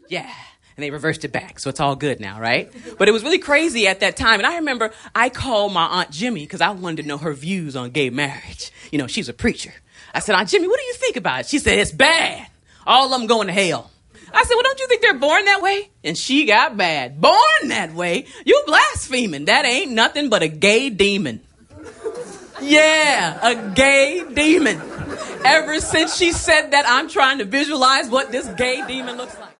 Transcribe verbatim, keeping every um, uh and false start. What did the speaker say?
Yeah. And they reversed it back, so it's all good now, right? But it was really crazy at that time. And I remember I called my Aunt Jimmy because I wanted to know her views on gay marriage. You know, she's a preacher. I said, Aunt Jimmy, what do you think about it? She said, it's bad. All of them going to hell. I said, well, don't you think they're born that way? And she got bad. Born that way? You blaspheming. That ain't nothing but a gay demon. Yeah, a gay demon. Ever since she said that, I'm trying to visualize what this gay demon looks like.